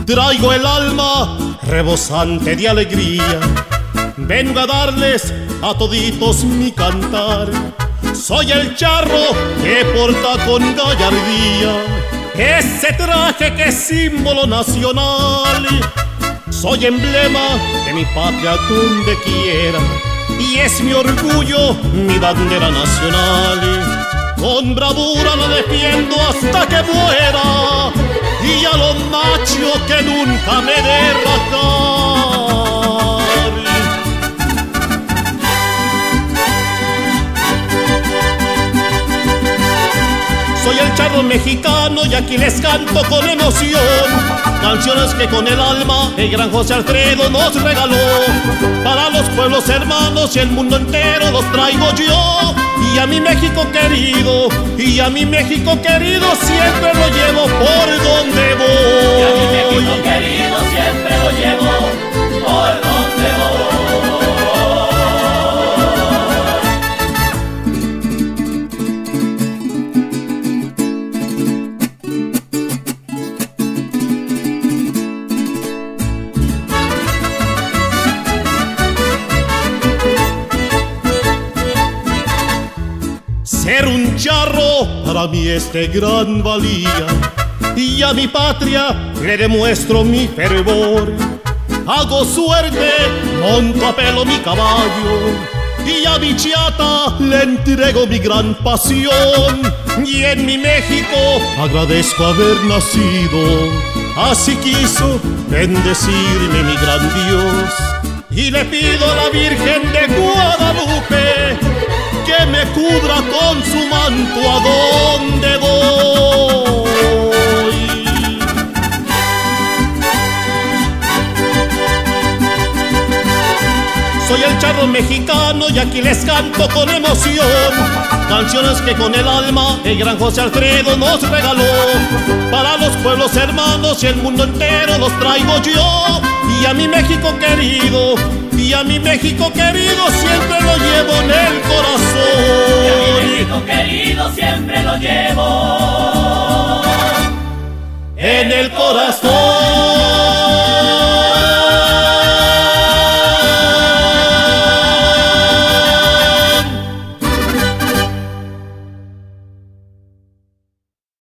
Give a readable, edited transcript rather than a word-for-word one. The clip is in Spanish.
Traigo el alma rebosante de alegría, vengo a darles a toditos mi cantar. Soy el charro que porta con gallardía ese traje que es símbolo nacional. Soy emblema de mi patria donde quiera y es mi orgullo, mi bandera nacional. Con bravura la defiendo hasta que muera y a los machos que nunca me de rajar. Soy el charro mexicano y aquí les canto con emoción canciones que con el alma el gran José Alfredo nos regaló. Para los pueblos hermanos y el mundo entero los traigo yo. Y a mi México querido, y a mi México querido siempre lo llevo por donde voy. Y a mi México querido siempre lo llevo por donde voy. Ser un charro para mí es de gran valía y a mi patria le demuestro mi fervor. Hago suerte, monto a pelo mi caballo y a mi chata le entrego mi gran pasión. Y en mi México agradezco haber nacido, así quiso bendecirme mi gran Dios. Y le pido a la Virgen de Guadalupe que me cubra con su manto a donde voy. Soy el charro mexicano y aquí les canto con emoción canciones que con el alma el gran José Alfredo nos regaló. Para los pueblos hermanos y el mundo entero los traigo yo. Y a mi México querido, y a mi México querido siempre lo llevo en el corazón. Y a mi México querido siempre lo llevo